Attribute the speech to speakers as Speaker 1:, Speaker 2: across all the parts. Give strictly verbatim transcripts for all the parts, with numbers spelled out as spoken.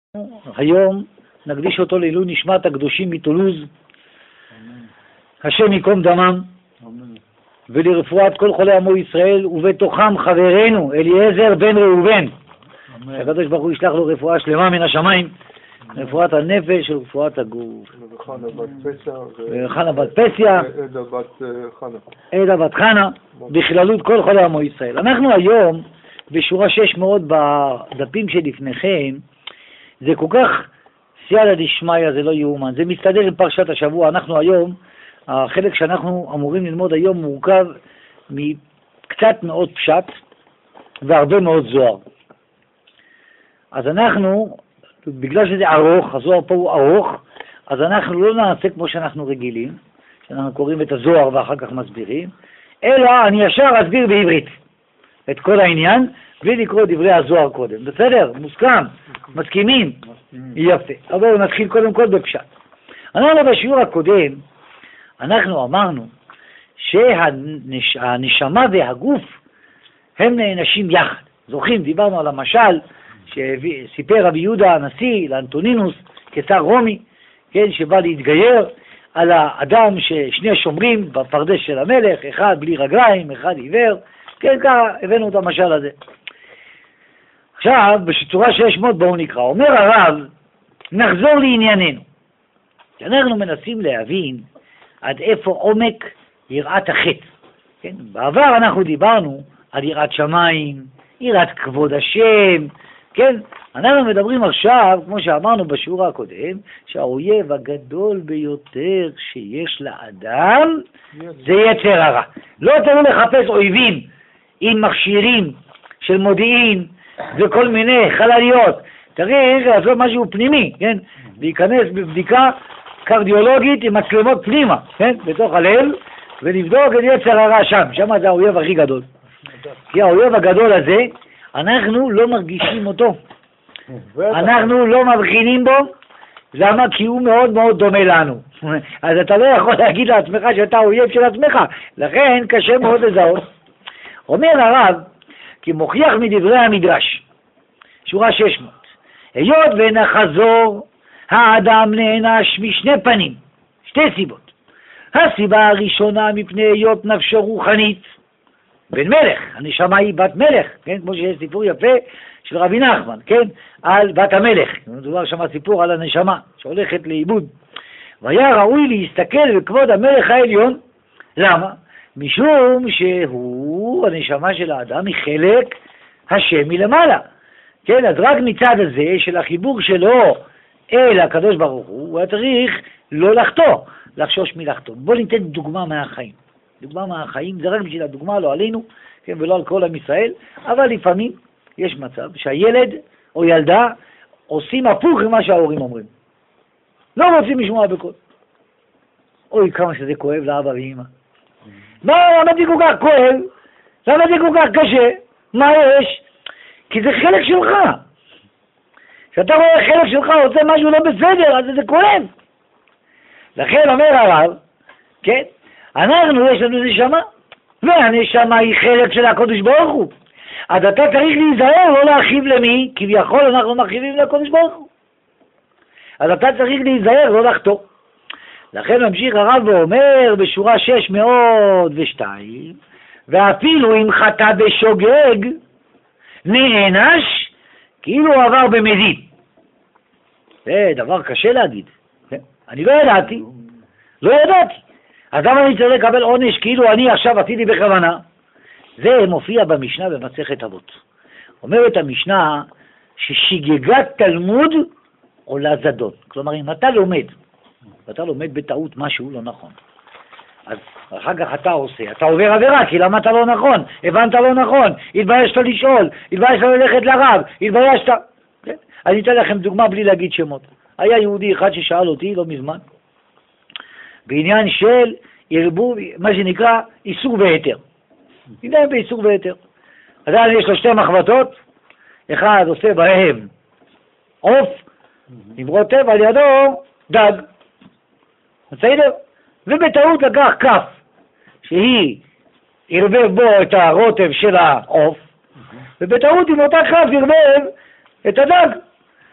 Speaker 1: היום נקדיש אותו לעילוי נשמת הקדושים מטולוז, השם ייקום דמם, ולרפואת כל חולי עמו ישראל, ובתוכם חברנו אליעזר בן ראובן, שהקדוש ברוך הוא ישלח לו רפואה שלמה מן השמיים, רפואת הנפש ורפואת הגוף. וחנה בת פסיה, עדה בת חנה, בכללות כל חולי עמו ישראל. אנחנו היום בשורה שש מאות בדפים שלפניכם, זה כל כך סייעתא דשמיא, זה לא יאומן, זה מסתדר עם פרשת השבוע. אנחנו היום, החלק שאנחנו אמורים ללמוד היום מורכב מקצת מאוד פשט והרבה מאוד זוהר. אז אנחנו, בגלל שזה ארוך, הזוהר פה הוא ארוך, אז אנחנו לא נעשה כמו שאנחנו רגילים, שאנחנו קוראים את הזוהר ואחר כך מסבירים, אלא אני ישר אסביר בעברית את כל העניין, בלי לקרוא דברי הזוהר קודם. בסדר? מוסכם? מסכימים? יפה. אבל נתחיל קודם כל בפשט. אנחנו בשיעור הקודם, אנחנו אמרנו שהנשמה והגוף הם נענשים יחד. זוכרים? דיברנו על המשל שסיפר רבי יהודה הנשיא לאנטונינוס, קיסר רומי, כן, שבא להתגייר, על האדם ששני שומרים בפרדס של המלך, אחד בלי רגליים, אחד עיוור, כן, ככה הבאנו את המשל הזה. עכשיו, בצורה שש מאות בואו נקרא. אומר הרב, נחזור לענייננו. אנחנו מנסים להבין עד איפה עומק יראת החטא. כן? בעבר אנחנו דיברנו על יראת שמיים, יראת כבוד השם, כן? אנחנו מדברים עכשיו, כמו שאמרנו בשיעור הקודם, שהאויב הגדול ביותר שיש לאדם זה יצר הרע. לא תראו לחפש אויבים עם מכשירים של מודיעין וכל מיני חלליות. תראי, זה לעשות משהו פנימי, כן? להיכנס בבדיקה קרדיולוגית עם מצלמות פנימה, כן? בתוך הלב, ולבדוק את יצר הרע שם. שם זה האויב הכי גדול. כי האויב הגדול הזה, אנחנו לא מרגישים אותו. אנחנו לא מבחינים בו. למה? כי הוא מאוד מאוד דומה לנו. אז אתה לא יכול להגיד לעצמך שאתה אויב של עצמך. לכן קשה מאוד לזהות. אומר הרב, כי מוכיח מדברי המדרש, שורה שש מאות, היות ונחזור, האדם נענש משני פנים, שתי סיבות. הסיבה הראשונה מפני היות נפשו רוחנית, בן מלך, הנשמה היא בת מלך, כן? כמו שיש סיפור יפה של רבי נחמן, כן? על בת המלך, מדובר שם סיפור על הנשמה שהולכת לאיבוד. והיה ראוי להסתכל בכבוד המלך העליון. למה? משום שהוא, הנשמה של האדם, היא חלק השם מלמעלה. כן, אז רק מצד הזה של החיבור שלו אל הקדוש ברוך הוא, הוא היה צריך לא לחטוא, לחשוש מלחטוא. בואו ניתן דוגמה מהחיים. דוגמה מהחיים, זה רק בשביל הדוגמה, לא עלינו, כן, ולא על כל עם ישראל, אבל לפעמים יש מצב שהילד או ילדה עושים הפוך ממה שההורים אומרים. לא רוצים לשמוע בקול. אוי, כמה שזה כואב לאבא ואמא. מה, למה זה כל כך כואב? למה זה כל כך קשה? מה יש? כי זה חלק שלך. כשאתה רואה חלק שלך עושה משהו לא בסדר, אז זה כואב. לכן אומר הרב, כן, אנחנו יש לנו נשמה, והנשמה היא חלק של הקדוש ברוך הוא. אז אתה צריך להיזהר לא להרחיב למי, כביכול אנחנו מרחיבים לקדוש ברוך הוא. אז אתה צריך להיזהר לא לחטוא. לכן ממשיך הרב ואומר בשורה שש מאות ושתיים, ואפילו אם חטא בשוגג, נענש כאילו הוא עבר במזיד. זה דבר קשה להגיד. אני לא ידעתי, לא ידעתי. אז למה אני צריך לקבל עונש כאילו אני עכשיו עשיתי בכוונה? זה מופיע במשנה במסכת אבות. אומרת המשנה ששגגת תלמוד עולה זדון. כלומר, אם אתה לומד, ואתה לומד בטעות משהו לא נכון, אז אחר כך אתה עושה, אתה עובר עבירה, כי למה אתה לא נכון? הבנת לא נכון, התביישת לשאול, התביישת ללכת לרב, התביישת... כן? אני אתן לכם דוגמה בלי להגיד שמות. היה יהודי אחד ששאל אותי לא מזמן, בעניין של ערבוב, מה שנקרא איסור והיתר. הנה באיסור והיתר. אז יש לו שתי מחבטות, אחד עושה בהם עוף, עם רוטב, על ידו דג. בסדר? ובטעות לקח כף, שהיא ערבב בו את הרוטב של העוף, ובטעות עם אותה כף ערבב את הדג.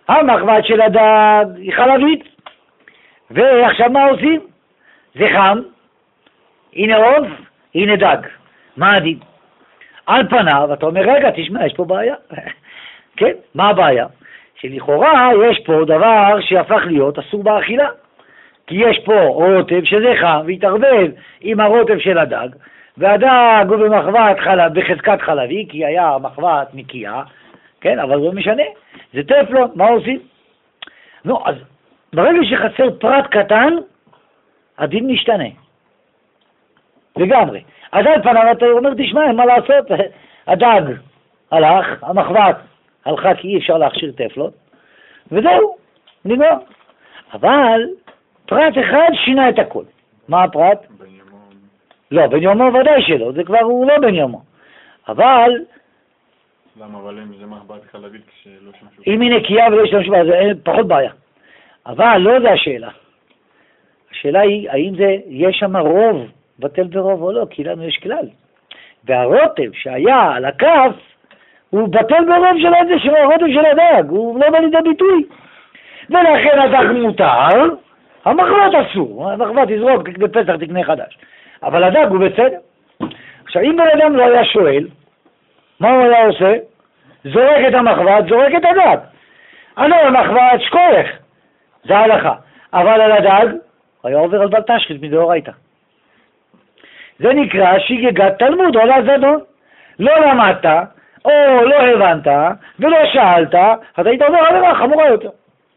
Speaker 1: המחבת של הדג היא חלבית. ועכשיו מה עושים? זה חם, הנה עוף, הנה דג. מה הדין? על פניו, אתה אומר, רגע, תשמע, יש פה בעיה. כן, מה הבעיה? שלכאורה יש פה דבר שהפך להיות אסור באכילה. כי יש פה רוטב שזה חם, והתערבב עם הרוטב של הדג, והדג הוא במחבת חלב, בחזקת חלבי, כי היה מחבת נקייה, כן, אבל זה משנה, זה טפלון, מה עושים? נו, אז ברגע שחסר פרט קטן, הדין משתנה. לגמרי. אז על פניו אתה אומר, תשמע, מה לעשות? הדג הלך, המחבת הלכה כי אי אפשר להכשיר טפלון, וזהו, נגמר. אבל פרט אחד שינה את הכל. מה הפרט? בן יומו. לא, בן יומו ודאי שלא, זה כבר הוא לא בן יומו. אבל...
Speaker 2: למה, אבל אם זה מחבת חלבית כשלא שמשו?
Speaker 1: אם היא נקייה ולא שמשו, אז אין פחות בעיה. אבל לא זה השאלה. השאלה היא, האם זה, יש שם רוב, בטל ברוב או לא, כי לנו יש כלל. והרוטב שהיה על הכף, הוא בטל ברוב של הזה, של הרוטב של הדג, הוא לא בא לידי ביטוי. ולכן הדג מותר, המחבת אסור, המחבת תזרוק בפסח תקנה חדש. אבל הדג הוא בסדר. עכשיו, אם בן אדם לא היה שואל, מה הוא היה עושה? זורק את המחבת, זורק את הדג. אני המחבת שכוח, זה ההלכה. אבל על הדג, היה עובר על בל תשחית מדאורייתא. זה נקרא שגגת תלמוד, עולה זדון. לא למדת, או לא הבנת, ולא שאלת, אז היית עובר עבירה חמורה יותר.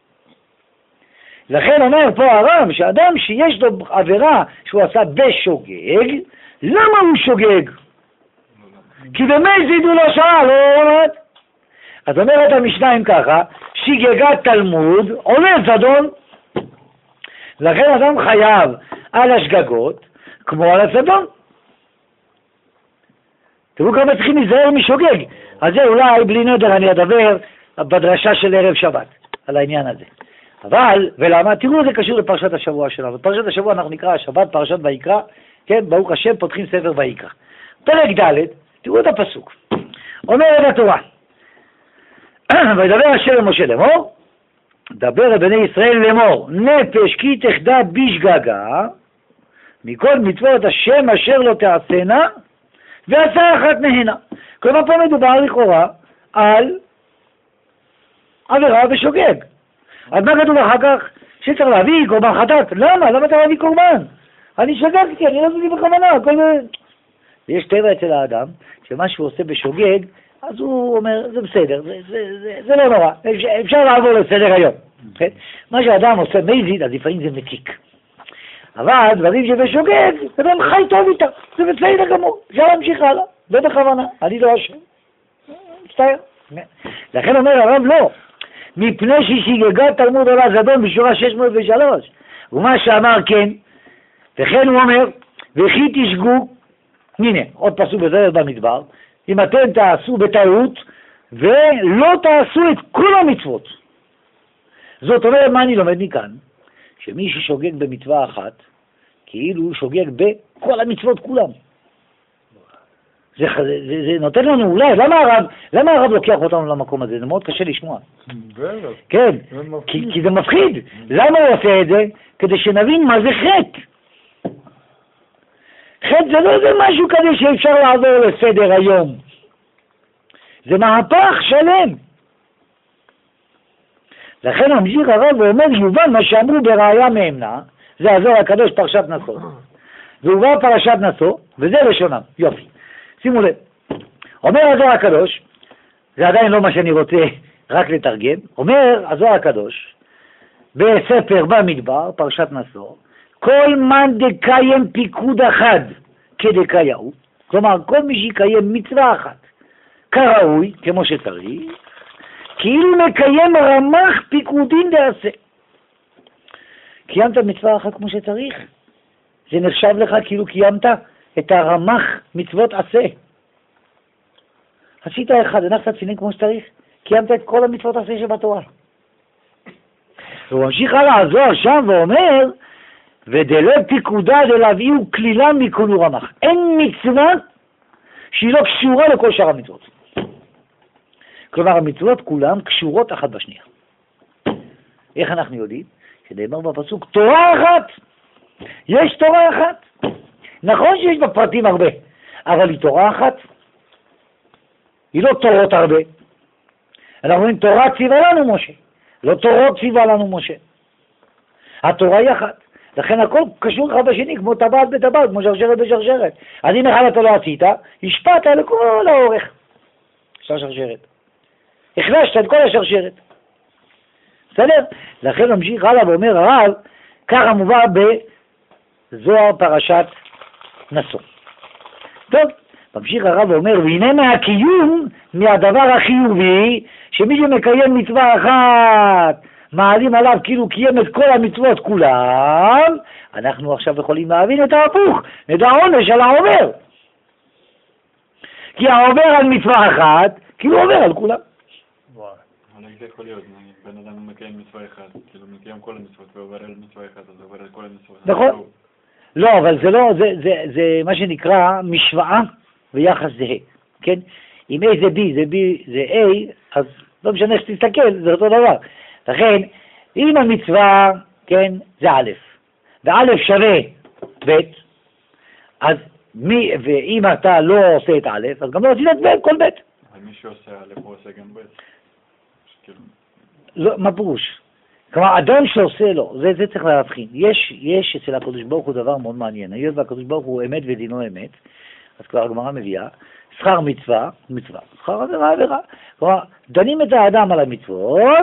Speaker 1: לכן אומר פה הרב, שאדם שיש לו עבירה שהוא עשה בשוגג, למה הוא שוגג? כי במזיד הוא לא שאל, לא למד. אז אומרת המשניים ככה, שגגת תלמוד, עולה זדון. לכן אדם חייב על השגגות, כמו על הזדון. תראו כמה צריכים להיזהר משוגג. אז זה אולי בלי נדר אני אדבר בדרשה של ערב שבת, על העניין הזה. אבל, ולמה? תראו, זה קשור לפרשת השבוע שלנו. בפרשת השבוע אנחנו נקרא השבת, פרשת ויקרא, כן, ברוך השם, פותחים ספר ויקרא. פרק ד', תראו את הפסוק. אומרת התורה, וידבר השם למשה לאמור, דבר לבני ישראל לאמור, נפש כי תחדה בשגגה, מכל מצוות השם אשר לא תעשנה, ועשה אחת מהנה. כלומר פה מדובר לכאורה על עבירה בשוגג. אז מה כתוב אחר כך? שצריך להביא קורבן חטאת. למה? למה צריך להביא קורבן? אני שגגתי, אני לא עשיתי בכוונה. הכל... יש טבע אצל האדם, שמה שהוא עושה בשוגג, אז הוא אומר, זה בסדר, זה, זה, זה, זה לא נורא, אפשר, אפשר לעבור לסדר היום. כן? מה שאדם עושה מזיד, אז לפעמים זה מציק. אבל דברים שבשוגג, אדם חי טוב איתה, זה בסדר גמור, אפשר להמשיך הלאה, לא בכוונה, אני לא אשם. מצטער. לכן אומר הרב לא, מפני ששגגת תלמוד עולה זדון בשורה שש מאות ושלוש, ומה שאמר כן, וכן הוא אומר, וכי תשגו, הנה, עוד פסוק בזרת במדבר, אם אתם תעשו בטעות, ולא תעשו את כל המצוות. זאת אומרת, מה אני לומד מכאן? שמי ששוגג במצווה אחת, כאילו הוא שוגג בכל המצוות כולם. זה, זה, זה, זה נותן לנו אולי, למה הרב, למה הרב לוקח אותנו למקום הזה? זה מאוד קשה לשמוע. כן, כי, כי זה מפחיד. למה הוא עושה את זה? כדי שנבין מה זה חטא. חטא זה לא איזה משהו כזה שאפשר לעבור לסדר היום. זה מהפך שלם. לכן ממשיך הרב ואומר, יובן מה שאמרו בראיה מאמנה, זה הזוהר הקדוש פרשת נשוא. והובא פרשת נשוא, וזה לשונם. יופי. שימו לב. אומר הזוהר הקדוש, זה עדיין לא מה שאני רוצה רק לתרגם, אומר הזוהר הקדוש, בספר במדבר, פרשת נשוא, כל מן דקיים פיקוד אחד כדקייהו, כלומר כל מי שיקיים מצווה אחת כראוי, כמו שצריך, כאילו מקיים רמ"ח פיקודין דעשה. קיימת מצווה אחת כמו שצריך, זה נחשב לך כאילו קיימת את הרמ"ח מצוות עשה. עשית אחד, הנחת תפילין כמו שצריך, קיימת את כל המצוות עשה שבתורה. והוא ממשיך הלאה הזוהר שם ואומר, ודלב פיקודה דלהביאו כלילה מכל רמ"ח. אין מצווה שהיא לא קשורה לכל שאר המצוות. כלומר, המצוות כולם קשורות אחת בשנייה. איך אנחנו יודעים? שנאמר בפסוק, תורה אחת. יש תורה אחת. נכון שיש בפרטים הרבה, אבל היא תורה אחת. היא לא תורות הרבה. אנחנו אומרים, תורה ציווה לנו משה. לא תורות ציווה לנו משה. התורה היא אחת. לכן הכל קשור אחד בשני, כמו טבעת בטבעת, כמו שרשרת בשרשרת. אז אם אחד אתה לא עשית, השפעת לכל האורך של השרשרת. החלשת את כל השרשרת. בסדר? לכן ממשיך הלאה ואומר הרב, ככה מובא בזוהר פרשת נשוא. טוב, ממשיך הרב ואומר, והנה מהקיום, מהדבר החיובי, שמי שמקיים מצווה אחת, מעלים עליו כאילו קיים את כל המצוות כולם, אנחנו עכשיו יכולים להבין את ההפוך, את העונש על העובר. כי העובר על מצווה אחת, כאילו עובר על כולם.
Speaker 2: וואי, אבל זה יכול להיות, בן אדם מקיים מצווה אחת, כאילו מקיים כל המצוות ועובר על מצווה אחת, אז עובר על כל המצוות.
Speaker 1: נכון. לא, אבל זה לא, זה, זה, זה מה שנקרא משוואה ויחס זהה, כן? אם A זה B, זה B זה A, אז לא משנה שתסתכל, זה אותו דבר. לכן, אם המצווה, כן, זה א', וא' שווה ב', אז מי, ואם אתה לא עושה את א', אז גם לא עשית את ב', כל ב'.
Speaker 2: אבל מי שעושה א', הוא עושה גם ב'. שכאילו...
Speaker 1: לא, מה פירוש? כלומר, אדם שעושה לו, זה, זה צריך להבחין. יש, יש אצל הקדוש ברוך הוא דבר מאוד מעניין. היות והקדוש ברוך הוא אמת ודינו אמת, אז כבר הגמרא מביאה, שכר מצווה, מצווה, שכר עבירה, עבירה. כלומר, דנים את האדם על המצוות,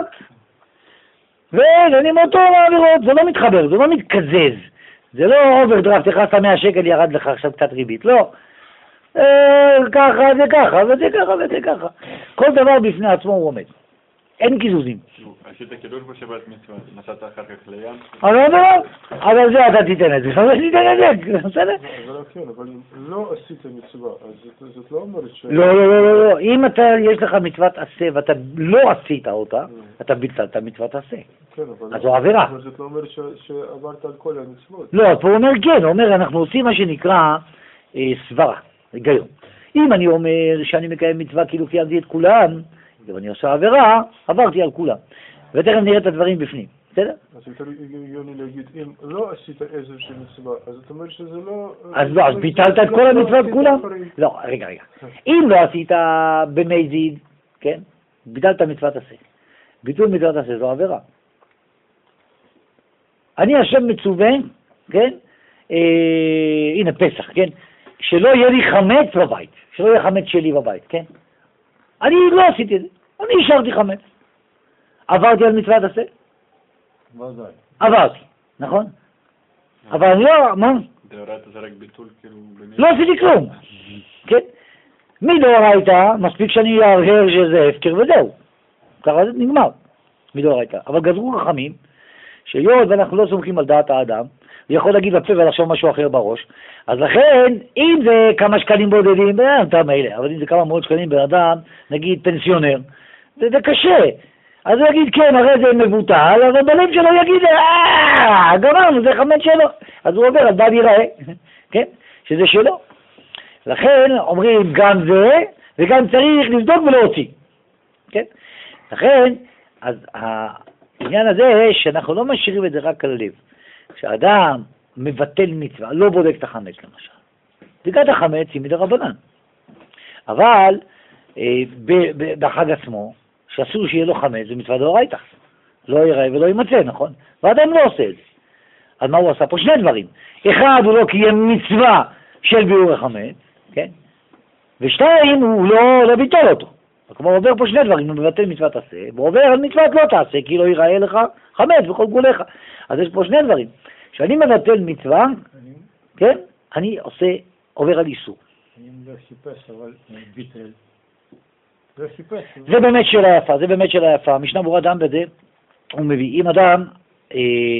Speaker 1: ודנים אותו לעבירות, זה לא מתחבר, זה לא מתקזז. זה לא אוברדרפט, הכנסת מאה שקל ירד לך עכשיו קצת ריבית, לא. אה, ככה זה ככה, וזה ככה וזה ככה. כל דבר בפני עצמו הוא עומד. אין קיזוזים.
Speaker 2: עשית קידוש בשבת מצווה, נסעת אחר כך לים?
Speaker 1: אבל לא, אבל זה אתה תיתן את זה, אבל תיתן את זה, בסדר?
Speaker 3: אבל כן, אבל אם לא עשית מצווה, אז זאת לא אומרת ש...
Speaker 1: לא, לא, לא, לא, אם אתה, יש לך מצוות עשה ואתה לא עשית אותה, אתה ביטלת מצוות עשה.
Speaker 3: כן, אבל...
Speaker 1: אז זו עבירה.
Speaker 3: אבל זאת לא אומרת שעברת על כל המצוות.
Speaker 1: לא, פה הוא אומר כן, הוא אומר, אנחנו עושים מה שנקרא סברה, היגיון. אם אני אומר שאני מקיים מצווה כאילו קיימתי את כולם, אם אני עושה עבירה, עברתי על כולם. ותכף נראה את הדברים בפנים, בסדר?
Speaker 3: אז יותר הגיוני להגיד, אם לא עשית איזושהי מצווה, אז אתה אומר שזה לא...
Speaker 1: אז לא, אז ביטלת את כל המצוות כולם? לא, רגע, רגע. אם לא עשית במזיד, כן? ביטלת מצוות עשה. ביטול מצוות עשה זו עבירה. אני השם מצווה, כן? הנה פסח, כן? שלא יהיה לי חמץ בבית, שלא יהיה חמץ שלי בבית, כן? אני לא עשיתי את זה, אני השארתי חמץ. עברתי על מצוות עשה?
Speaker 3: ודאי.
Speaker 1: עברתי, נכון? אבל אני לא, מה?
Speaker 2: דאורייתא זה רק ביטול, כאילו...
Speaker 1: לא עשיתי כלום, כן? מדאורייתא, מספיק שאני ארהר שזה הפקר וזהו. ככה זה נגמר, מדאורייתא. אבל גזרו חכמים, שיוד ואנחנו לא סומכים על דעת האדם, הוא יכול להגיד בפה ולחשוב משהו אחר בראש. אז לכן, אם זה כמה שקלים בודדים, אתה מילא, אבל אם זה כמה מאות שקלים באדם, נגיד פנסיונר, זה, זה קשה. אז הוא יגיד, כן, הרי זה מבוטל, אבל בלב שלו יגיד, אה, גמרנו, זה חמץ שלו. אז הוא עובר, אז בל ייראה, כן? שזה שלו. לכן אומרים גם זה, וגם צריך לבדוק ולהוציא. כן? לכן, אז העניין הזה, שאנחנו לא משאירים את זה רק על הלב. כשאדם מבטל מצווה, לא בודק את החמץ למשל. בדיקת החמץ היא מדרבנן. אבל אה, בחג עצמו, שאסור שיהיה לו חמץ, זה מצווה דאורייתא. לא ייראה ולא יימצא, נכון? ואדם לא עושה את זה. אז מה הוא עשה פה? שני דברים. אחד, הוא לא קיים מצווה של ביעור החמץ, כן? ושתיים, הוא לא, לא ביטל אותו. כלומר, הוא עובר פה שני דברים, הוא מבטל מצוות עשה, והוא עובר על מצוות לא תעשה, כי לא ייראה לך חמץ בכל גבולך. אז יש פה שני דברים. כשאני מבטל מצווה, כן? אני עושה, עובר על איסור.
Speaker 3: אני לא חיפש, אבל ביטל. לא חיפש.
Speaker 1: זה באמת שאלה יפה, זה באמת שאלה יפה. משנה ברורה דם בזה, הוא מביא, אם אדם אה,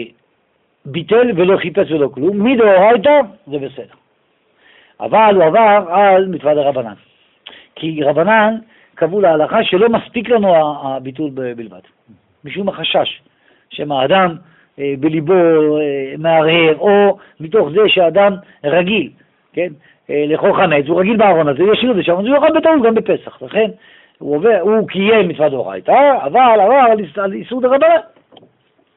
Speaker 1: ביטל ולא חיפש ולא כלום, מדאורייתא זה בסדר. אבל הוא עבר על מצווה דרבנן. כי רבנן קבעו להלכה שלא מספיק לנו הביטול בלבד. משום החשש שמה האדם אה, בליבו אה, מהרהר, או מתוך זה שהאדם רגיל, כן? אה, לאכול חמץ, הוא רגיל בארון הזה, ישאיר את זה שם, אז הוא יאכל בטעות גם בפסח. לכן הוא, עובר, הוא קיים מצווה דאורייתא, אבל עבר על איסור דרבנן.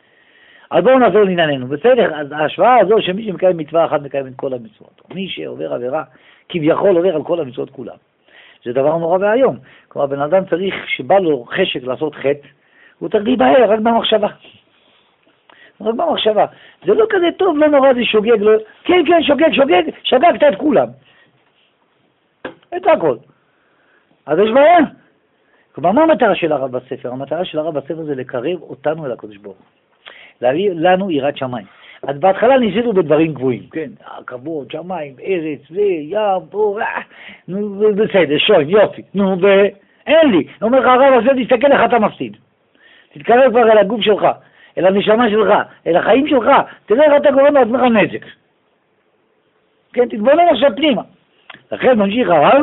Speaker 1: אז בואו נעזור לענייננו. בסדר, אז ההשוואה הזו שמי שמקיים מצווה אחת מקיים את כל המצוות. מי שעובר עבירה כביכול עובר על כל המצוות כולם. זה דבר נורא והיום. כלומר, בן אדם צריך, שבא לו חשק לעשות חטא, הוא צריך להיבהר רק במחשבה. רק במחשבה. זה לא כזה טוב, לא נורא, זה שוגג, לא... כן, כן, שוגג, שוגג, שגגת את כולם. את הכל. אז יש בעיה. כלומר, מה המטרה של הרב בספר? המטרה של הרב בספר זה לקרב אותנו אל הקדוש ברוך הוא. להביא לנו יראת שמיים. אז בהתחלה ניסינו בדברים גבוהים, כן, כבוד, שמיים, ארץ, וים, בור, נו, בסדר, שוין, יופי, נו, ואין לי. אומר לך הרב הזה, תסתכל איך אתה מפסיד. תתקרב כבר אל הגוף שלך, אל הנשמה שלך, אל החיים שלך, תראה איך אתה גורם לעצמך נזק. כן, תתבונן עכשיו פנימה. לכן ממשיך הרב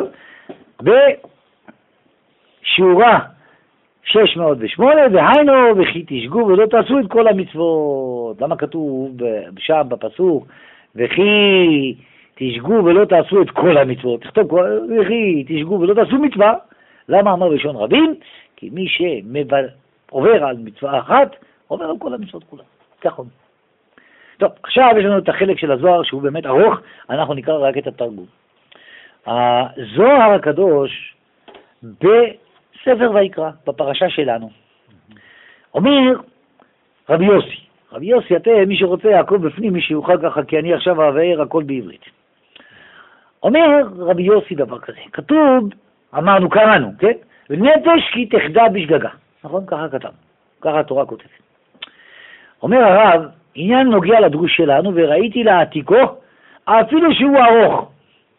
Speaker 1: בשיעורה שש מאות ושמונה, והיינו וכי תשגו ולא תעשו את כל המצוות. למה כתוב שם בפסוק וכי תשגו ולא תעשו את כל המצוות? תכתוב וכי תשגו ולא תעשו מצווה. למה אמר ראשון רבים? כי מי שעובר על מצווה אחת עובר על כל המצוות כולה. כך אומר. טוב, עכשיו יש לנו את החלק של הזוהר שהוא באמת ארוך, אנחנו נקרא רק את התרגום. הזוהר הקדוש בספר ויקרא, בפרשה שלנו, אומר רבי יוסי, רבי יוסי, אתם, מי שרוצה הכל בפנים, מי שיוכל ככה, כי אני עכשיו אבאר הכל בעברית. אומר רבי יוסי דבר כזה, כתוב, אמרנו, קראנו, כן? ונפש כי תחדה בשגגה, נכון? ככה כתב, ככה התורה כותבת. אומר הרב, עניין נוגע לדרוש שלנו, וראיתי לעתיקו, אפילו שהוא ארוך,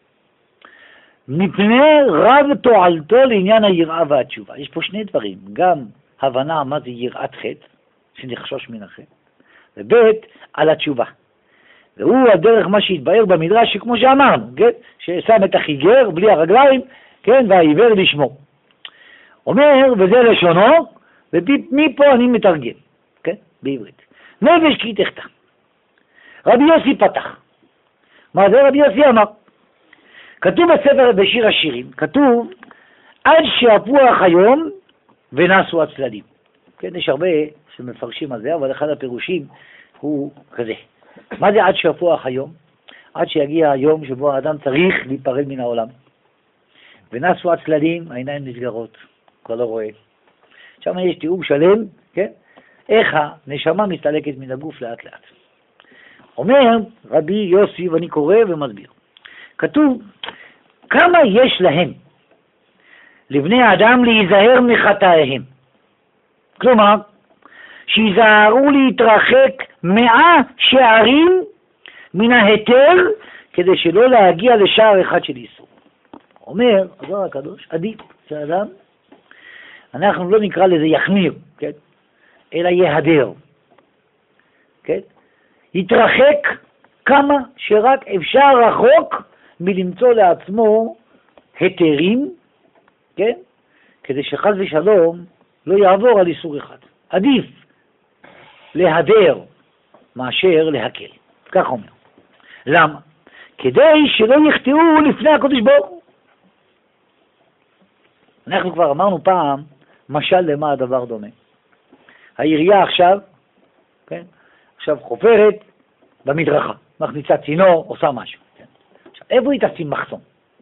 Speaker 1: מפני רב תועלתו לעניין היראה והתשובה. יש פה שני דברים, גם הבנה מה זה יראת חטא, שנחשוש מן החטא, ובית על התשובה. והוא הדרך מה שהתבאר במדרש, שכמו שאמרנו, כן? ששם את החיגר בלי הרגליים, כן? והעיוור לשמו. אומר, וזה לשונו, ומפה אני מתרגם, כן? בעברית. נפש כי תחתה. רבי יוסי פתח. מה זה רבי יוסי אמר? כתוב בספר בשיר השירים, כתוב עד שהפוח היום ונסו הצללים. כן, יש הרבה שמפרשים על זה, אבל אחד הפירושים הוא כזה. מה זה עד שהפוח היום? עד שיגיע היום שבו האדם צריך להיפרד מן העולם. ונסו הצללים, העיניים נסגרות, כבר לא רואה. שם יש תיאור שלם, כן? איך הנשמה מסתלקת מן הגוף לאט לאט. אומר רבי יוסי, ואני קורא ומסביר. כתוב, כמה יש להם, לבני האדם, להיזהר מחטאיהם. כלומר, שיזהרו להתרחק מאה שערים מן ההיתר, כדי שלא להגיע לשער אחד של איסור. אומר, הזוהר הקדוש, עדיף שאדם, אנחנו לא נקרא לזה יחמיר, כן? אלא יהדר, כן? יתרחק כמה שרק אפשר רחוק מלמצוא לעצמו היתרים, כן? כדי שחס ושלום לא יעבור על איסור אחד. עדיף להדר מאשר להקל. כך אומר. למה? כדי שלא יחטאו לפני הקדוש ברוך הוא. אנחנו כבר אמרנו פעם, משל למה הדבר דומה. העירייה עכשיו, כן? עכשיו חופרת במדרכה, מכניסה צינור, עושה משהו. כן? עכשיו, איפה היא תשים מחסום?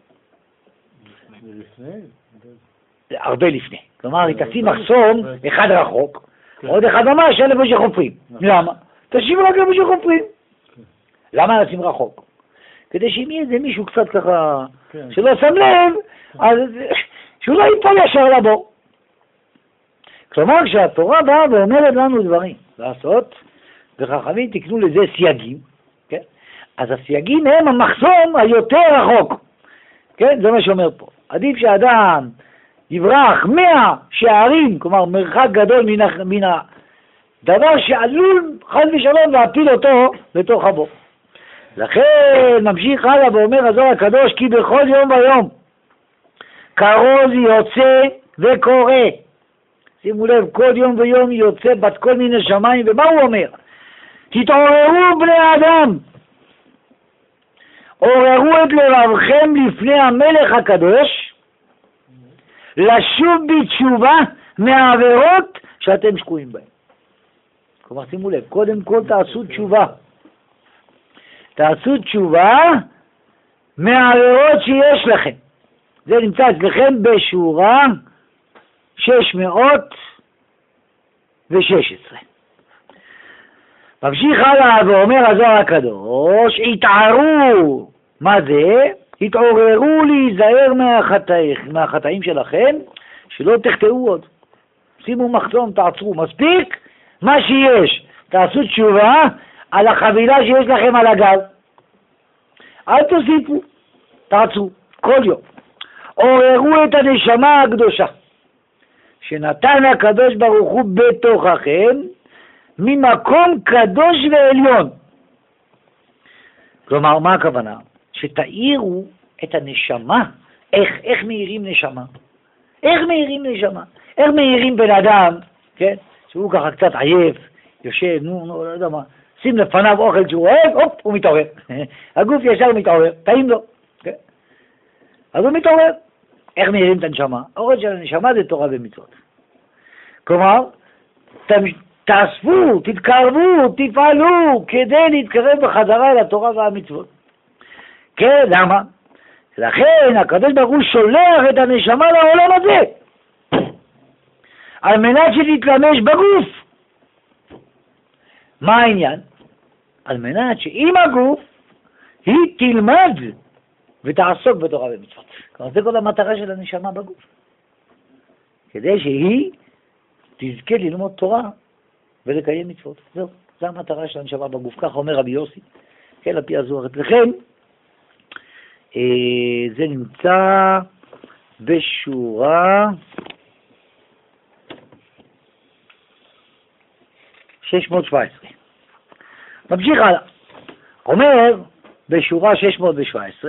Speaker 3: לפני?
Speaker 1: הרבה לפני. כלומר, היא תשים מחסום, אחד רחוק, עוד אחד ממש, איפה שחופרים. למה? תשים רק איפה שחופרים. למה לשים רחוק? כדי שאם יהיה איזה מישהו קצת ככה, שלא שם לב, אז שהוא לא ייפול ישר לבור. כלומר, כשהתורה באה ואומרת לנו דברים לעשות, וחכמים תקנו לזה סייגים, כן? אז הסייגים הם המחסום היותר רחוק. כן? זה מה שאומר פה. עדיף שהאדם יברח מאה שערים, כלומר מרחק גדול מן, מן הדבר שעלול חס ושלום להפיל אותו לתוך הבור. לכן ממשיך הלאה ואומר הזוהר הקדוש, כי בכל יום ויום כרוז יוצא וקורא. שימו לב, כל יום ויום יוצא בת כל מיני שמיים, ומה הוא אומר? תתעוררו בני האדם, עוררו את לבבכם לפני המלך הקדוש, לשוב בתשובה מהעבירות שאתם שקועים בהן. כלומר, שימו לב, קודם כל תעשו תשובה. תעשו תשובה מהעבירות שיש לכם. זה נמצא אצלכם בשורה שש מאות ושש עשרה. ממשיך הלאה ואומר הזוהר הקדוש, התערו, מה זה? התעוררו להיזהר מהחטאים, מהחטאים שלכם, שלא תחטאו עוד. שימו מחסום, תעצרו, מספיק מה שיש. תעשו תשובה על החבילה שיש לכם על הגב. אל תוסיפו, תעצרו, כל יום. עוררו את הנשמה הקדושה, שנתן הקדוש ברוך הוא בתוככם, ממקום קדוש ועליון. כלומר, מה הכוונה? שתאירו את הנשמה. איך, איך מאירים נשמה? איך מאירים נשמה? איך מאירים בן אדם, כן? שהוא ככה קצת עייף, יושב, נו, נו, לא יודע מה, שים לפניו אוכל שהוא אוהב, הופ, הוא מתעורר. הגוף ישר מתעורר, טעים לו. כן? אז הוא מתעורר. איך מאירים את הנשמה? האוכל של הנשמה זה תורה ומצוות. כלומר, תאספו, תתקרבו, תפעלו, כדי להתקרב בחזרה אל התורה והמצוות. כן, למה? לכן הקדוש ברוך הוא שולח את הנשמה לעולם הזה, על מנת שתתלמש בגוף. מה העניין? על מנת שעם הגוף היא תלמד ותעסוק בתורה ומצוות. כלומר, זה כל המטרה של הנשמה בגוף. כדי שהיא תזכה ללמוד תורה ולקיים מצוות. זהו, זו המטרה של הנשמה בגוף. כך אומר רבי יוסי, כן, לפי הזוהר אצלכם. אה, זה נמצא בשורה שש מאות שבע עשרה. ממשיך הלאה. אומר בשורה שש מאות שבע עשרה,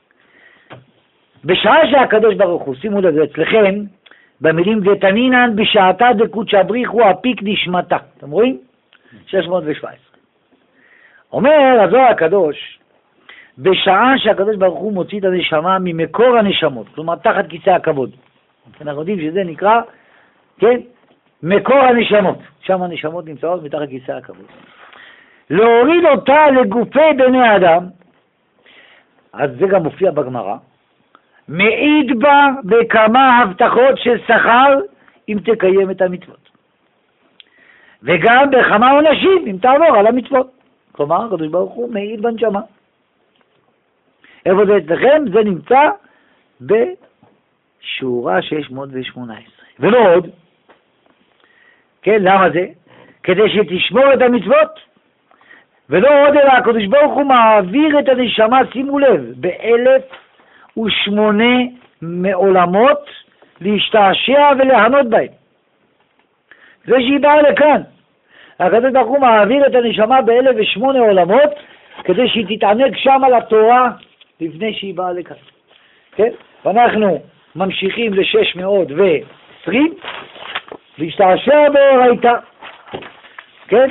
Speaker 1: בשעה שהקדוש ברוך הוא, שימו לב אצלכם, במילים ותנינן בשעתה דקודשא בריחו אפיק נשמתה. אתם רואים? שש מאות שבע עשרה. אומר הזוהר הקדוש, בשעה שהקדוש ברוך הוא מוציא את הנשמה ממקור הנשמות, כלומר תחת כיסא הכבוד. אנחנו יודעים שזה נקרא, כן, מקור הנשמות. שם הנשמות נמצאות מתחת כיסא הכבוד. להוריד אותה לגופי בני אדם, אז זה גם מופיע בגמרא, מעיד בה בכמה הבטחות של שכר אם תקיים את המצוות. וגם בכמה עונשים אם תעבור על המצוות. כלומר, הקדוש ברוך הוא מעיד בנשמה. איפה זה אצלכם? זה נמצא בשורה שש מאות שמונה עשרה. ולא עוד. כן, למה זה? כדי שתשמור את המצוות. ולא עוד אלא הקדוש ברוך הוא מעביר את הנשמה, שימו לב, באלף ושמונה מעולמות להשתעשע ולהנות בהם. זה שהיא באה לכאן. הקדוש ברוך הוא מעביר את הנשמה באלף ושמונה עולמות כדי שהיא תתענג שם על התורה לפני שהיא באה לכאן. כן? ואנחנו ממשיכים ל-שש מאות ועשרים להשתעשע באורייתא. כן?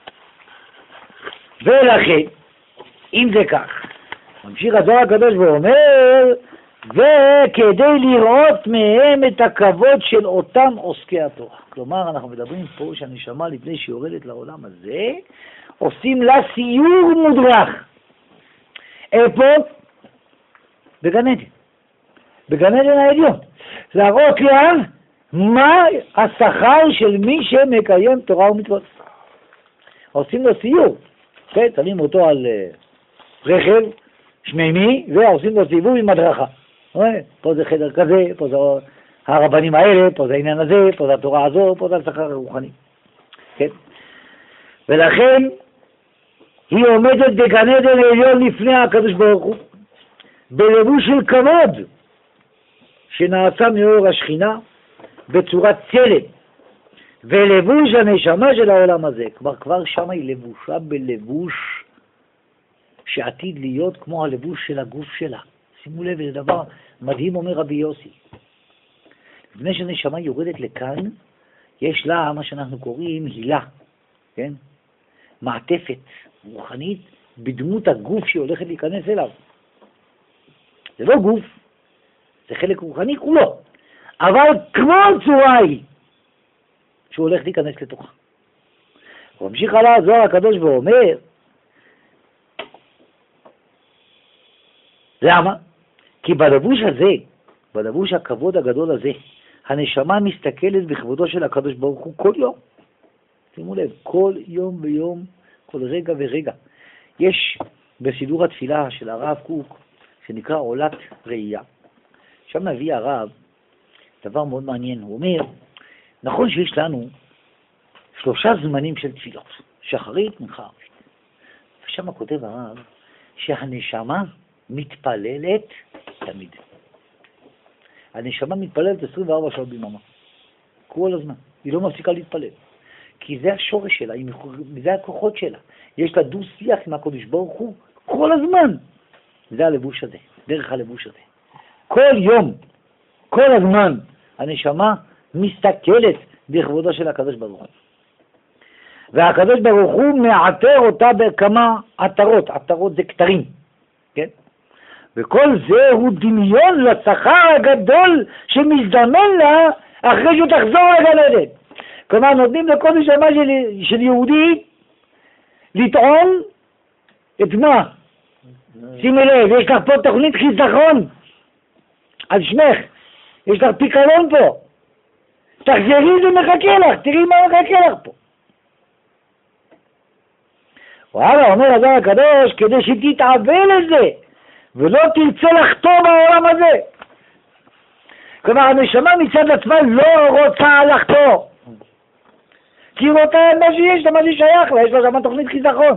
Speaker 1: ולכן, אם זה כך, ממשיך הזוהר הקדוש ואומר, וכדי לראות מהם את הכבוד של אותם עוסקי התורה. כלומר, אנחנו מדברים פה שהנשמה לפני שהיא יורדת לעולם הזה, עושים לה סיור מודרך. איפה? בגן עדן. בגן עדן העליון. להראות לה מה השכר של מי שמקיים תורה ומצוות. עושים לו סיור. כן, שמים אותו על רכב שמימי, ועושים לו סיבוב עם הדרכה. פה זה חדר כזה, פה זה הרבנים האלה, פה זה העניין הזה, פה זה התורה הזו, פה זה השכר הרוחני. כן? ולכן היא עומדת בגן עדן העליון לפני הקדוש ברוך הוא, בלבוש של כבוד, שנעשה מאור השכינה בצורת צלם, ולבוש הנשמה של העולם הזה. כבר כבר שם היא לבושה בלבוש שעתיד להיות כמו הלבוש של הגוף שלה. שימו לב, זה דבר מדהים, אומר רבי יוסי. לפני שהנשמה יורדת לכאן, יש לה מה שאנחנו קוראים הילה, כן? מעטפת רוחנית בדמות הגוף שהיא הולכת להיכנס אליו. זה לא גוף, זה חלק רוחני כולו, אבל כמו צורה היא שהוא הולך להיכנס לתוכה. הוא ממשיך הלאה הזוהר הקדוש ואומר, למה? כי בלבוש הזה, בלבוש הכבוד הגדול הזה, הנשמה מסתכלת בכבודו של הקדוש ברוך הוא כל יום. שימו לב, כל יום ויום, כל רגע ורגע. יש בסידור התפילה של הרב קוק, שנקרא עולת ראייה. שם מביא הרב דבר מאוד מעניין. הוא אומר, נכון שיש לנו שלושה זמנים של תפילות, שחרית, מנחה, ערבית. ושם כותב הרב שהנשמה מתפללת תמיד. הנשמה מתפללת עשרים וארבע שעות ביממה. כל הזמן. היא לא מפסיקה להתפלל. כי זה השורש שלה, זה הכוחות שלה. יש לה דו שיח עם הקדוש ברוך הוא כל הזמן. זה הלבוש הזה, דרך הלבוש הזה. כל יום, כל הזמן, הנשמה מסתכלת בכבודו של הקדוש ברוך הוא. והקדוש ברוך הוא מעטר אותה בכמה עטרות. עטרות זה כתרים, כן? וכל זה הוא דמיון לשכר הגדול שמזדמן לה אחרי שהוא תחזור לגן עדן. כלומר, נותנים לכל נשמה של, של יהודי לטעון את מה? שימי לב, יש לך פה תוכנית חיסכון על שמך, יש לך פיקלון פה, תחזרי זה מחכה לך, תראי מה מחכה לך פה. וואלה, אומר הזוהר הקדוש, כדי שתתעבה לזה ולא תרצה לחתום בעולם הזה. כלומר, הנשמה מצד עצמה לא רוצה לחתום, כי היא רוצה מה שיש לה, מה ששייך לה, יש לה גם תוכנית חיסכון.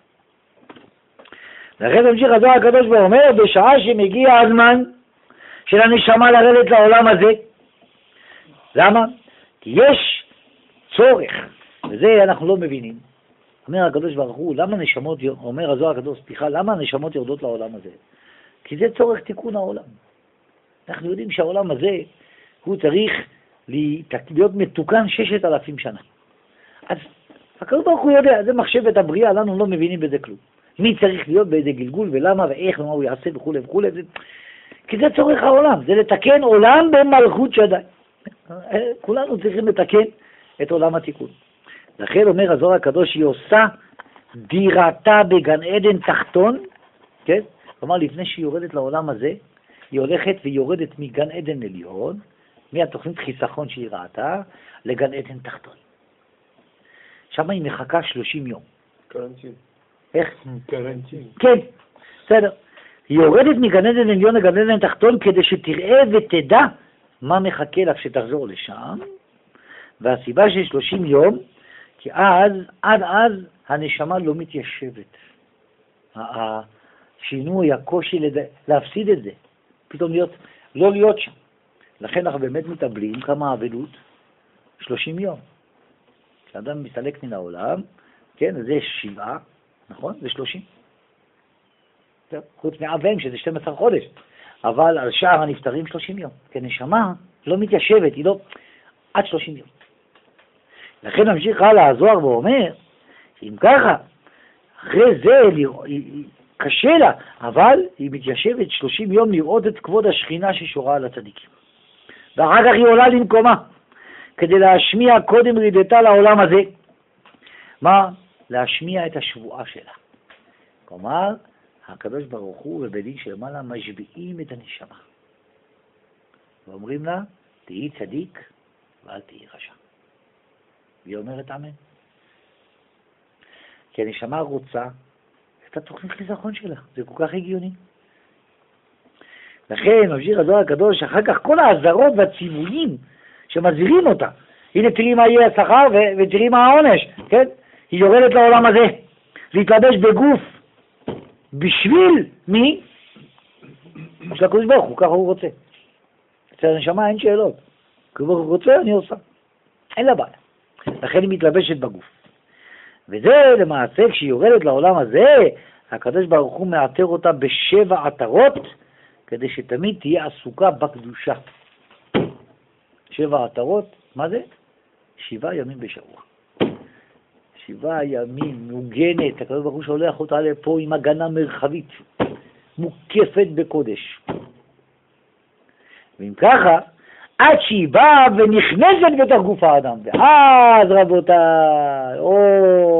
Speaker 1: לכן המשיך הזוהר הקדוש ואומר, בשעה שמגיע הזמן של הנשמה לרדת לעולם הזה. למה? כי יש צורך, וזה אנחנו לא מבינים. אומר הקדוש ברוך הוא, למה נשמות, אומר הזוהר הקדוש, סליחה, למה הנשמות יורדות לעולם הזה? כי זה צורך תיקון העולם. אנחנו יודעים שהעולם הזה, הוא צריך להיות מתוקן ששת אלפים שנה. אז הקדוש ברוך הוא יודע, זה מחשבת הבריאה, לנו לא מבינים בזה כלום. מי צריך להיות באיזה גלגול ולמה ואיך ומה הוא יעשה וכו' וכו'. כי זה צורך העולם, זה לתקן עולם במלכות שדי. כולנו צריכים לתקן את עולם התיקון. לכן אומר הזוהר הקדוש, היא עושה דירתה בגן עדן תחתון, כן? כלומר, לפני שהיא יורדת לעולם הזה, היא הולכת ויורדת מגן עדן עליון, מהתוכנית חיסכון שהיא ראתה, לגן עדן תחתון. שם היא מחכה שלושים יום.
Speaker 3: קרנטין.
Speaker 1: איך?
Speaker 3: קרנטין.
Speaker 1: כן, בסדר. היא יורדת מגן עדן עליון לגן עדן תחתון, כדי שתראה ותדע מה מחכה לך שתחזור לשם, והסיבה של שלושים יום, כי אז, עד אז, הנשמה לא מתיישבת. השינוי, הקושי לד... להפסיד את זה, פתאום להיות, לא להיות שם. לכן אנחנו באמת מתאבלים כמה עבדות, שלושים יום. כשאדם מסתלק מן העולם, כן, זה שבעה, נכון? זה שלושים. טוב, חוץ מעבם, שזה שנים עשר חודש. אבל על שער הנפטרים שלושים יום. כי נשמה לא מתיישבת, היא לא... עד שלושים יום. לכן נמשיך הלאה הזוהר ואומר, אם ככה, אחרי זה קשה לה, אבל היא מתיישבת שלושים יום לראות את כבוד השכינה ששורה על הצדיקים. ואחר כך היא עולה למקומה, כדי להשמיע קודם רידתה לעולם הזה. מה? להשמיע את השבועה שלה. כלומר, הקדוש ברוך הוא ובדין שלמעלה משביעים את הנשמה. ואומרים לה, תהי צדיק ואל תהי רשע. והיא אומרת אמן. כי הנשמה רוצה את התוכנית חיסכון שלה. זה כל כך הגיוני. לכן, ממשיך הזוהר הקדוש, אחר כך כל העזרות והציוויים שמזהירים אותה. הנה תראי מה יהיה השכר ו- ותראי מה העונש. כן? היא יורדת לעולם הזה. להתלבש בגוף. בשביל מי? של הקדוש ברוך הוא, ככה הוא רוצה. אצל הנשמה אין שאלות. הקדוש ברוך הוא רוצה, אני עושה. אין לה בעיה. לכן היא מתלבשת בגוף. וזה למעשה, כשהיא יורדת לעולם הזה, הקדוש ברוך הוא מעטר אותה בשבע עטרות, כדי שתמיד תהיה עסוקה בקדושה. שבע עטרות, מה זה? שבעה ימים בשבוע. שבעה ימים, מוגנת, הקדוש ברוך הוא שולח אותה לפה עם הגנה מרחבית, מוקפת בקודש. ואם ככה, עד שהיא באה ונכנסת בתוך גוף האדם, ואז רבותיי, או,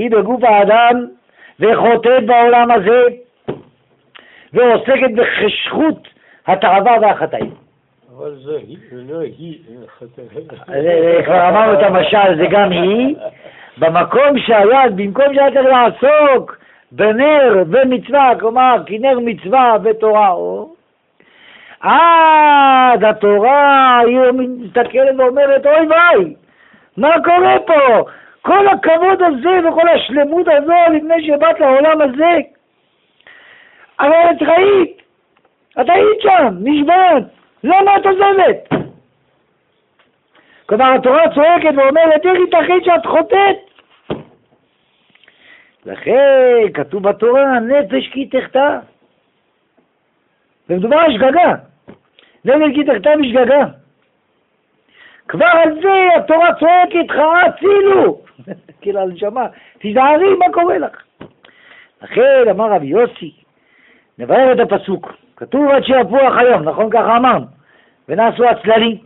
Speaker 1: שהיא בגוף האדם וחוטאת בעולם הזה ועוסקת בחשכות התאווה והחטאים.
Speaker 3: אבל זה היא, לא היא,
Speaker 1: כבר אמרנו את המשל, זה גם היא, במקום שהיה, במקום שהיה צריך לעסוק בנר ומצווה, כלומר, כי נר מצווה ותורה אור, עד התורה היא מסתכלת ואומרת, אוי ואי, מה קורה פה? כל הכבוד הזה וכל השלמות הזו לפני שבאת לעולם הזה, אבל את ראית, את היית שם, נשבעת, למה את עוזבת? כלומר התורה צועקת ואומרת, איך ייתכן שאת חוטאת? לכן כתוב בתורה, נפש כי תחטא. ומדובר על שגגה, נפש כי תחטא בשגגה. כבר על זה התורה צועקת, חרה צילו. כאילו על נשמה, תזהרי מה קורה לך. לכן אמר רבי יוסי, נבהר את הפסוק, כתוב עד שיפוח היום, נכון ככה אמרנו, ונעשו הצללים.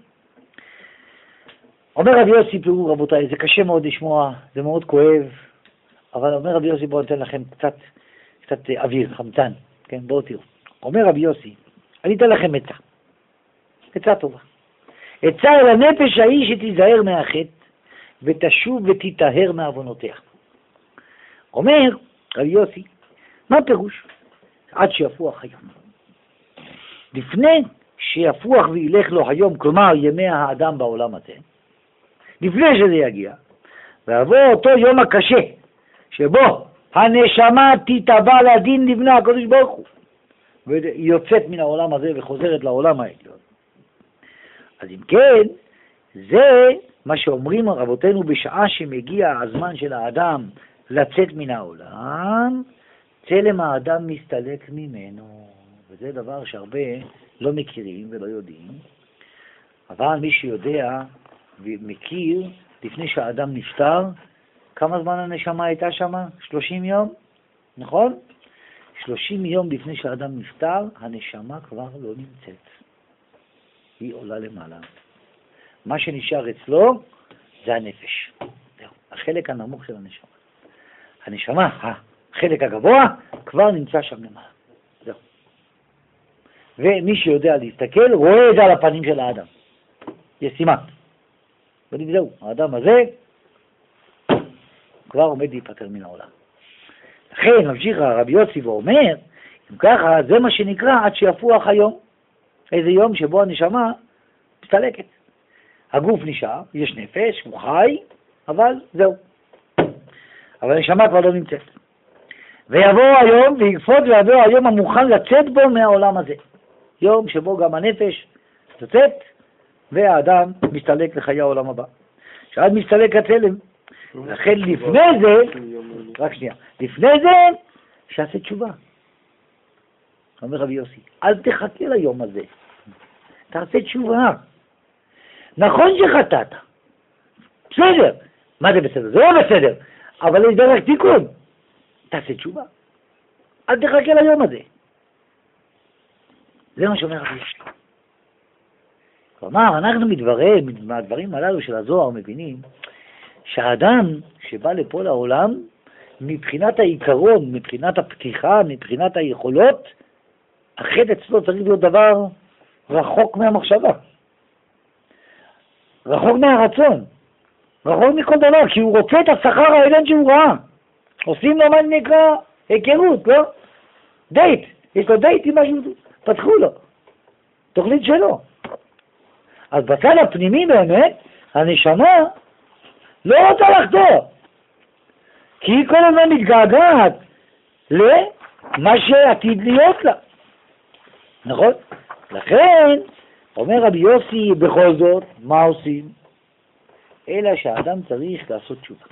Speaker 1: אומר רבי יוסי, תראו רבותיי, זה קשה מאוד לשמוע, זה מאוד כואב, אבל אומר רבי יוסי, בואו ניתן לכם קצת, קצת אוויר, חמצן, כן, בואו תראו. אומר רבי יוסי, אני אתן לכם עצה, עצה טובה. עצה אל הנפש ההיא שתיזהר מהחטא, ותשוב ותיטהר מעוונותיה. אומר רבי יוסי, מה פירוש? עד שיפוח היום. לפני שיפוח וילך לו היום, כלומר ימי האדם בעולם הזה, לפני שזה יגיע, ועבור אותו יום הקשה, שבו הנשמה תתבע לדין לבנה הקדוש ברוך הוא, והיא יוצאת מן העולם הזה וחוזרת לעולם העליון. אז אם כן, זה מה שאומרים רבותינו בשעה שמגיע הזמן של האדם לצאת מן העולם, צלם האדם מסתלק ממנו. וזה דבר שהרבה לא מכירים ולא יודעים, אבל מי שיודע ומכיר, לפני שהאדם נפטר, כמה זמן הנשמה הייתה שם? שלושים יום, נכון? שלושים יום לפני שהאדם נפטר, הנשמה כבר לא נמצאת. היא עולה למעלה. מה שנשאר אצלו זה הנפש. החלק הנמוך של הנשמה. הנשמה, החלק הגבוה, כבר נמצא שם למעלה. זהו. ומי שיודע להסתכל, רואה את זה על הפנים של האדם. יש סימן. וזהו, האדם הזה כבר עומד להיפטר מן העולם. לכן ממשיך רבי יוסי ואומר, אם ככה, זה מה שנקרא עד שיפוח היום. איזה יום שבו הנשמה מסתלקת. הגוף נשאר, יש נפש, הוא חי, אבל זהו. אבל הנשמה כבר לא נמצאת. ויבוא היום, ויקפוץ ויבוא היום המוכן לצאת בו מהעולם הזה. יום שבו גם הנפש יוצאת, והאדם מסתלק לחיי העולם הבא. שעד מסתלק הצלם. לכן לפני זה, רק שנייה, לפני זה, שעשה תשובה. אומר רבי יוסי, אל תחכה ליום הזה. תעשה תשובה. נכון שחטאת. בסדר. מה זה בסדר? זה לא בסדר. אבל יש דרך תיקון. תעשה תשובה. אל תחכה ליום הזה. זה מה שאומר רבי יוסי. כלומר, אנחנו מדברים, מהדברים הללו של הזוהר מבינים שהאדם שבא לפה לעולם, מבחינת העיקרון, מבחינת הפתיחה, מבחינת היכולות, החטא אצלו צריך להיות דבר רחוק מהמחשבה. רחוק מהרצון. רחוק מכל דבר, כי הוא רוצה את השכר העליון שהוא ראה. עושים לו מה נקרא היכרות, לא? דייט. יש לו דייט עם משהו, פתחו לו. תוכנית שלו. אז בצד הפנימי באמת, הנשמה לא רוצה לחתור. כי היא כל הזמן מתגעגעת למה שעתיד להיות לה. נכון? לכן, אומר רבי יוסי, בכל זאת, מה עושים? אלא שהאדם צריך לעשות תשובה.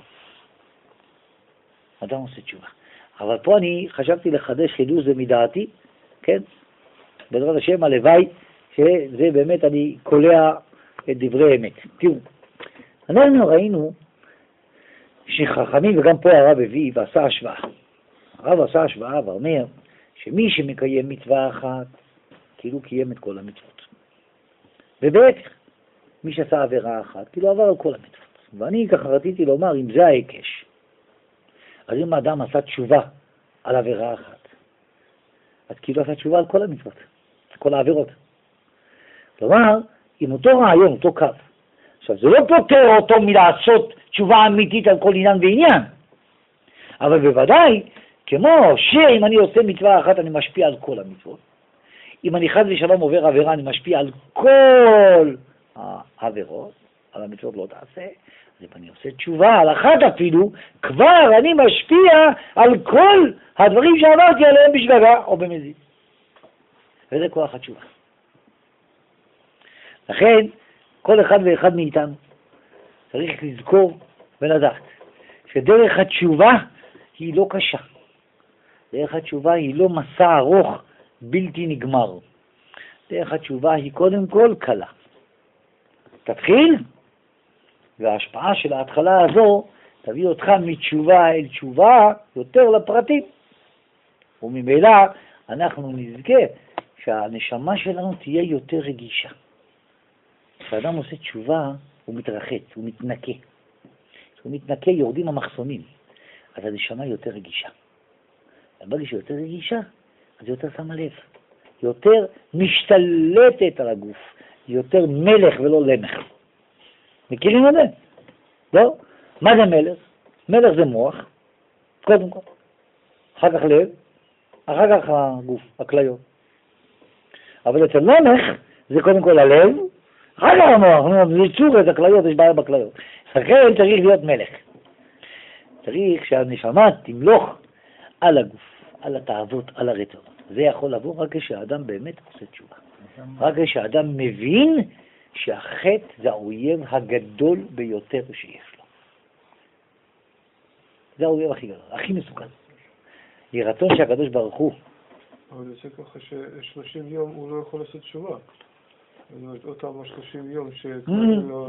Speaker 1: אדם עושה תשובה. אבל פה אני חשבתי לחדש חידוש זה מדעתי, כן? בעזרת השם, הלוואי, שזה באמת אני קולע את דברי אמת. תראו, אנחנו ראינו שחכמים, וגם פה הרב הביא ועשה השוואה. הרב עשה השוואה ואומר שמי שמקיים מצווה אחת, כאילו קיים את כל המצוות. ובעצם, מי שעשה עבירה אחת, כאילו עבר על כל המצוות. ואני ככה רציתי לומר, אם זה ההיקש, אז אם האדם עשה תשובה על עבירה אחת, אז כאילו עשה תשובה על כל המצוות, על כל העבירות. כלומר, עם אותו רעיון, אותו קו. עכשיו, זה לא פותר אותו מלעשות תשובה אמיתית על כל עניין ועניין, אבל בוודאי, כמו שאם אני עושה מצווה אחת, אני משפיע על כל המצוות. אם אני חד ושלום עובר עבירה, אני משפיע על כל העבירות, על המצוות לא תעשה. אז אם אני עושה תשובה על אחת אפילו, כבר אני משפיע על כל הדברים שעברתי עליהם בשגגה או במזיד. וזה כוח התשובה. לכן, כל אחד ואחד מאיתנו צריך לזכור ולדעת שדרך התשובה היא לא קשה. דרך התשובה היא לא מסע ארוך בלתי נגמר. דרך התשובה היא קודם כל קלה. תתחיל, וההשפעה של ההתחלה הזו תביא אותך מתשובה אל תשובה יותר לפרטים. וממילא אנחנו נזכה שהנשמה שלנו תהיה יותר רגישה. כשאדם עושה תשובה, הוא מתרחץ, הוא מתנקה. כשהוא מתנקה, יורדים המחסומים. אז הנשמה יותר רגישה. ברגע שהיא יותר רגישה, אז היא יותר שמה לב. היא יותר משתלטת על הגוף. היא יותר מלך ולא למח. מכירים את זה? לא? מה זה מלך? מלך זה מוח, קודם כל. אחר כך לב, אחר כך הגוף, הכליות. אבל אצל למח זה קודם כל הלב, אחר כך המוח, זה צור את הכליות, יש בעיה בכליות. לכן צריך להיות מלך. צריך שהנשמה תמלוך על הגוף, על התאוות, על הרצונות. זה יכול לבוא רק כשהאדם באמת עושה תשובה. רק כשהאדם מבין שהחטא זה האויב הגדול ביותר שיש לו. זה האויב הכי גדול, הכי מסוכן. יהי רצון שהקדוש ברוך הוא.
Speaker 3: אבל זה ככה ש-שלושים יום הוא לא יכול לעשות תשובה. אותם ה-שלושים יום שקוראים לו...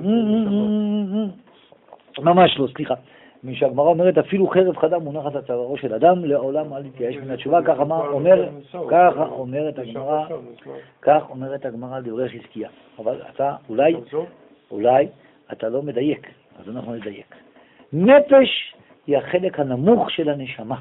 Speaker 1: ממש לא, סליחה. שהגמרא אומרת, אפילו חרב חדה מונחת על צווארו של אדם, לעולם אל יתייאש מן התשובה, כך ככה אומרת הגמרא, כך אומרת הגמרא על דברי חזקיה. אבל אתה, אולי, אולי, אתה לא מדייק, אז אנחנו נדייק. נפש היא החלק הנמוך של הנשמה.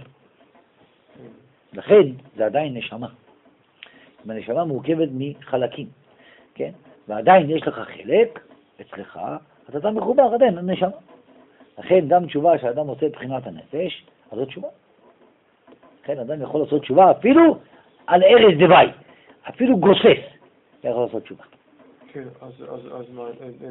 Speaker 1: לכן, זה עדיין נשמה. הנשמה מורכבת מחלקים, כן? ועדיין יש לך חלק אצלך, אז אתה מחובר עדיין לנשמה. לכן גם תשובה שאדם עושה בחינת הנפש, אז זו תשובה. לכן אדם יכול לעשות תשובה אפילו על ערש דווי, אפילו גוסס, יכול לעשות תשובה.
Speaker 3: כן, אז מה,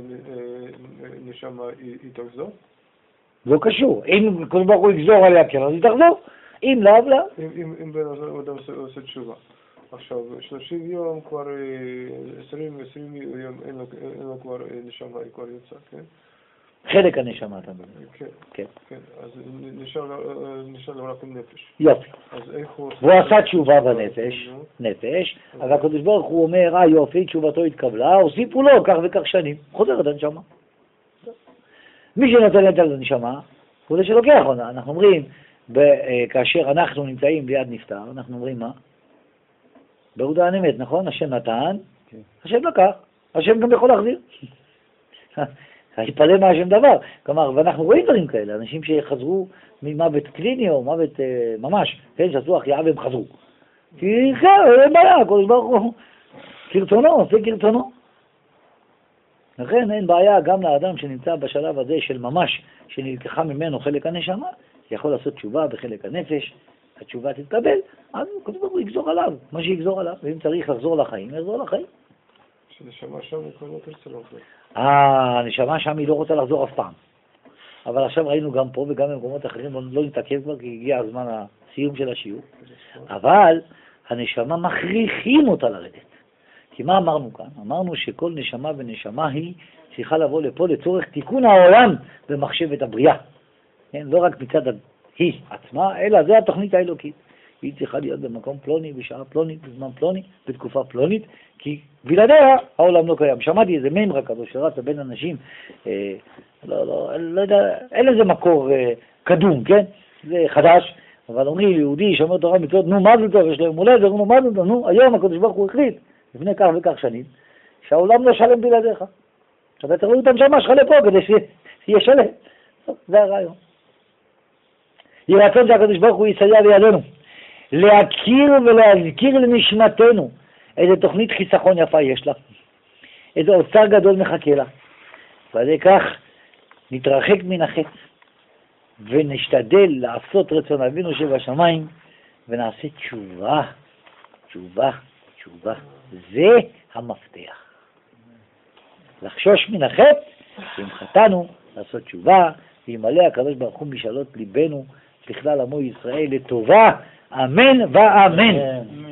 Speaker 3: נשמה היא תחזור?
Speaker 1: לא קשור, אם כל ברוך הוא יגזור עליה כן, אז היא תחזור, אם לאו לא.
Speaker 3: אם בן אדם עושה תשובה. עכשיו, שלושים יום כבר, עשרים יום אין לו כבר נשמה, היא כבר יצאה, כן?
Speaker 1: חלק הנשמה אתה מדבר.
Speaker 3: כן,
Speaker 1: כן.
Speaker 3: כן, אז נשאר לו רק עם נפש.
Speaker 1: יופי.
Speaker 3: אז איך הוא...
Speaker 1: והוא עשה תשובה בנפש, נפש, אז הקדוש ברוך הוא אומר, אה יופי, תשובתו התקבלה, הוסיפו לו כך וכך שנים, חוזרת הנשמה. מי שנותן את הנשמה, הוא זה שלוקח אותה. אנחנו אומרים, כאשר אנחנו נמצאים ליד נפטר, אנחנו אומרים מה? בעודה הנמת, נכון? השם נתן, השם לקח, השם גם יכול להחזיר. אני פלא מה השם דבר. כלומר, ואנחנו רואים דברים כאלה, אנשים שחזרו ממוות קליני או מוות אה, ממש, כן, שעשו החייאה והם חזרו. כי כן, אין בעיה, הקדוש ברוך הוא, כרצונו, עושה כרצונו. לכן אין בעיה גם לאדם שנמצא בשלב הזה של ממש, שנלקחה ממנו חלק הנשמה, יכול לעשות תשובה בחלק הנפש, התשובה תתקבל, אז הקדוש ברוך הוא יגזור עליו, מה שיגזור עליו, ואם צריך לחזור לחיים, יחזור לחיים.
Speaker 3: שנשמה שם היא כבר לא תרצה לחזור.
Speaker 1: אה, הנשמה שם היא לא רוצה לחזור אף פעם. אבל עכשיו ראינו גם פה וגם במקומות אחרים, לא נתעכב כבר כי הגיע הזמן הסיום של השיעור. אבל הנשמה מכריחים אותה לרדת. כי מה אמרנו כאן? אמרנו שכל נשמה ונשמה היא צריכה לבוא לפה לצורך תיקון העולם במחשבת הבריאה. כן? לא רק מצד היא עצמה, אלא זה התוכנית האלוקית. היא צריכה להיות במקום פלוני, בשעה פלונית, בזמן פלוני, בתקופה פלונית, כי בלעדיה העולם לא קיים. שמעתי איזה מימרה כזו שרצה בין אנשים, אה, לא, לא, לא יודע, אין לזה מקור אה, קדום, כן? זה חדש, אבל אומרים יהודי שומר תורה מצוות, נו מה זה טוב, יש לו יום הולדת, נו מה זה טוב, נו היום הקדוש ברוך הוא החליט, לפני כך וכך שנים, שהעולם לא שלם בלעדיך. עכשיו תראו את הנשמה שלך לפה כדי שיהיה שלם. זה הרעיון. יהי רצון שהקדוש ברוך הוא יסייע בידינו להכיר ולהזכיר לנשמתנו איזה תוכנית חיסכון יפה יש לה, איזה אוצר גדול מחכה לה, ועל ידי כך נתרחק מן החטא ונשתדל לעשות רצון אבינו שבשמיים ונעשה תשובה, תשובה, תשובה. זה המפתח. לחשוש מן החטא, אם חטאנו, לעשות תשובה, וימלא הקדוש ברוך הוא משאלות ליבנו לכלל עמו ישראל לטובה, אמן ואמן.